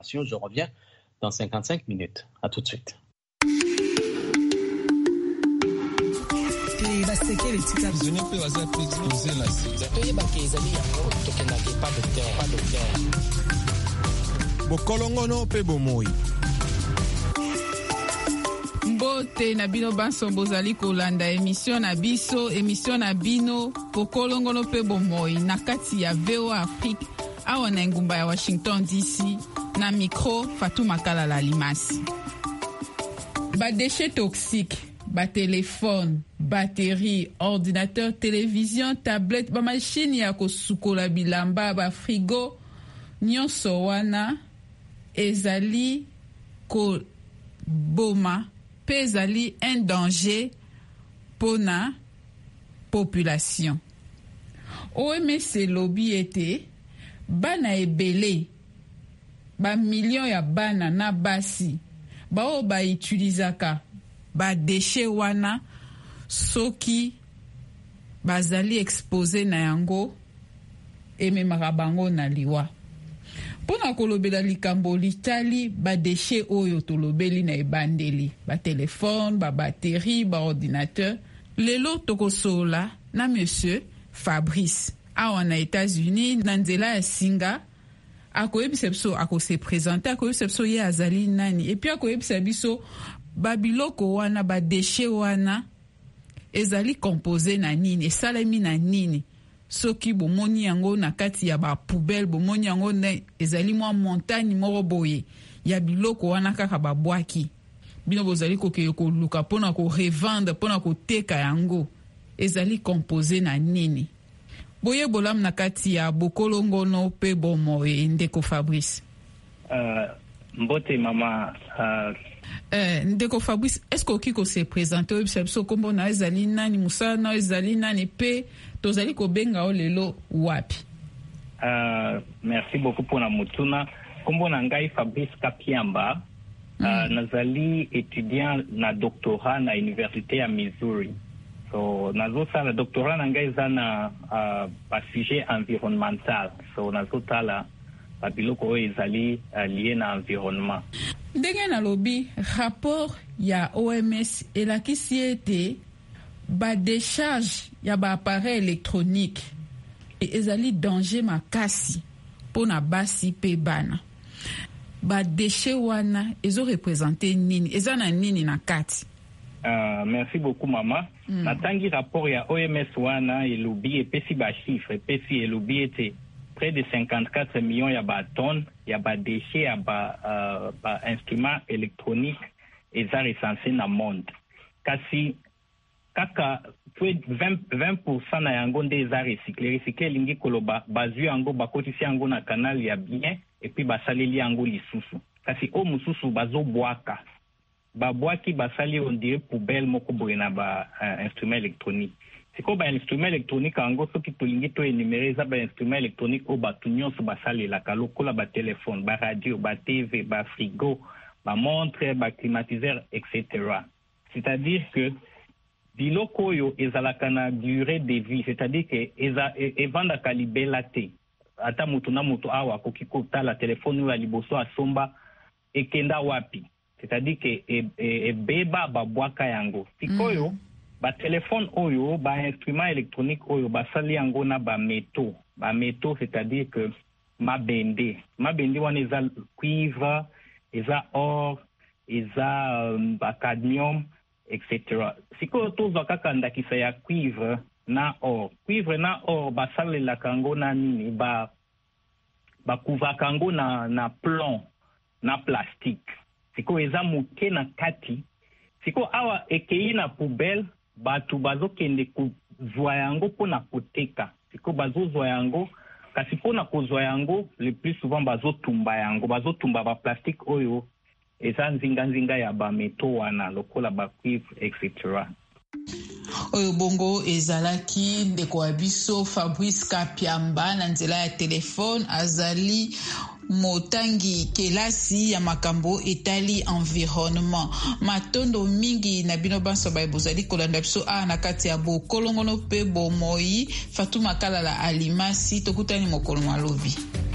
Je reviens dans 55 minutes. À tout de suite. Bokolongono pe bomoi. Mbote na bino banso bozali kolanda émission na bino Bokolongono pe bomoi na kati ya VOA Afrique awa na ngumba ya Washington DC na micro Fatou Makala Alimasi. Ba déchets toxiques, ba téléphone, batterie, ordinateur, télévision, tablette, ba machine ya kosukola bilamba, ba frigo, nyonso wana ezali ko boma pe ezali un danger pona population. OMS lobby ete bana ebele ba million ya bana na basi bao ba utilizaka ba déchet wana soki bazali exposé na yango ememaka bango na liwa. Pona kolobela likambo litali ba déchet oyo tolobeli na ebandeli ba téléphone, ba batterie, ba ordinateur. Lelo tokosola na monsieur Fabrice awa na États-Unis na nzela ya singa akoyebisa biso akose présenter akoyebisa biso ye azali nani et puis akoyebisa biso babiloko wana ba déchet wana ezali composé na nini esalemi na nini soki bomoni yango na kati ya ba poubelle bomoni yango ezali mwa montagne moko boye ya biloko wana kaka babwaki bino bozali kokeye koluka mpona ko revendre mpona koteka yango ezali composé na nini boye bolam na kati ya Bokolongono pe bomoi ndeko Fabrice. Mbote mama. Ndeko Fabrice, est-ce que ko se présenter obisabso kombo na ezali nani musana ezali nani pe tozali ko benga o lelo wapi? Merci beaucoup pour la mutuna. Kombo na ngai Fabrice Kapiamba. Nazali étudiant na doctorat na Université ya Missouri. So nazosala doctorat na ngai zana ba sujet environnemental. So nazotala babiloko oyo ezali lié na environnement. Ndenge na lobi rapport ya OMS elakisi ete ba décharge ya ba appareil électronique ezali danger makasi pona basi pe bana. Ba déchet wana ezo représenter nini ezana nini na kati? Merci beaucoup mama. Natangi rapport ya OMS wana elobi epesi ba chiffre epesi elobi ete près de 54 millions ya ba tonnes ya ba déchets ya ba instruments électroniques eza recensé na monde. Kasi kaka 20% na yango nde eza recyclé lingi koloba bazwi yango bakotisi yango na canal ya bien et puis basaleli yango lisusu. Kasi o mususu bazobwaka babwaki basali on dirait poubelle moko boye na ba instrument électronique. Siko ba instrument électronique ango soki tolingi to énumérer za ba instrument électronique o batu nyonso basalelaka lokola ba téléphone, ba radio, ba TV, ba frigo, ba montre, ba climatiseur, etc. C'est-à-dire que biloko oyo ezalaka na durée de vie, c'est-à-dire que evandaka libela te. Ata mutu na mutu awa koki kotala téléphone oyo liboso asomba ekenda wapi. C'est-à-dire que beba babwaka yango. Sikoyo ba téléphone oyo ba instrument électronique oyo basali yango na ba métaux. Ba métaux c'est-à-dire que mabende wana eza cuivre, eza or, eza ba cadmium, etc. Sikoyo tozwa kaka ndakisa ya cuivre na or. Cuivre na or basalelaka yango na nini ba kuvaka yango na plomb na plastique. Siko eza muke na kati. Siko awa ekei na poubelle batu bazokende kuzwa yango pona koteka. Siko bazozwa yango kasi pona kozwa yango le plus souvent bazotumba yango. Bazotumba ba plastique oyo eza nzinga ya ba meto wana lokola ba cuivre etc. Oyo bongo ezalaki ndeko abiso Fabrice Kapiamba na nzela ya telefone azali motangi kelasi ya makambo etali environnement matondo mingi na bino banso bozali kolanda biso na kati ya Bokolongono pe bomoi Fatou Makala Alimasi tokutani mokolo malobi.